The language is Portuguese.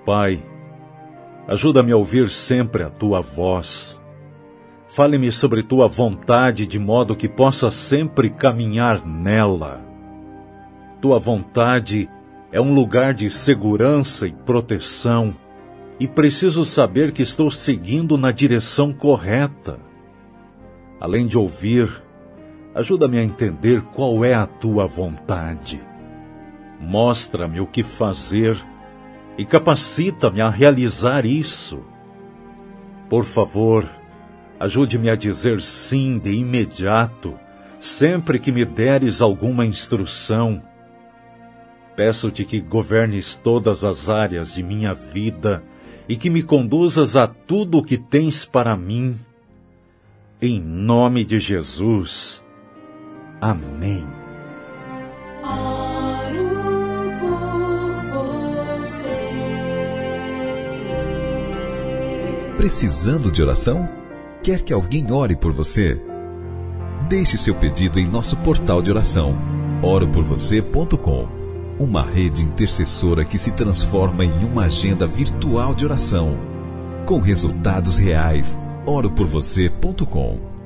Pai, ajuda-me a ouvir sempre a Tua voz. Fale-me sobre Tua vontade, de modo que possa sempre caminhar nela. Tua vontade é um lugar de segurança e proteção, e preciso saber que estou seguindo na direção correta. Além de ouvir, ajuda-me a entender qual é a Tua vontade. Mostra-me o que fazer e capacita-me a realizar isso. Por favor, ajude-me a dizer sim de imediato, sempre que me deres alguma instrução. Peço-te que governes todas as áreas de minha vida e que me conduzas a tudo o que tens para mim. Em nome de Jesus. Amém. Oro por você. Precisando de oração? Quer que alguém ore por você? Deixe seu pedido em nosso portal de oração, oroporvocê.com. Uma rede intercessora que se transforma em uma agenda virtual de oração, com resultados reais. oroporvocê.com.